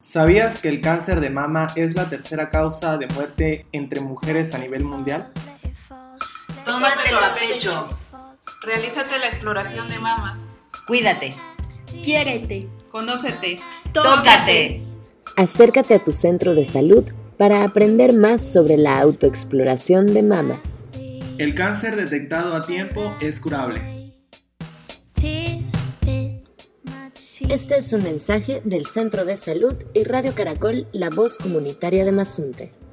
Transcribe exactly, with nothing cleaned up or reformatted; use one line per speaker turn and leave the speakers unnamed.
¿Sabías que el cáncer de mama es la tercera causa de muerte entre mujeres a nivel mundial?
Tómatelo a pecho.
Realízate la exploración de mamas.
Cuídate.
Quiérete.
Conócete.
Tócate.
Acércate a tu centro de salud para aprender más sobre la autoexploración de mamas.
El cáncer detectado a tiempo es curable.
Este es un mensaje del Centro de Salud y Radio Caracol, la voz comunitaria de Mazunte.